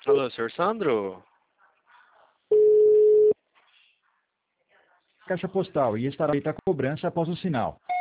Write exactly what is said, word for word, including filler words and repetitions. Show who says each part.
Speaker 1: Alô, senhor Sandro?
Speaker 2: Caixa postal e estará feita a cobrança após o sinal.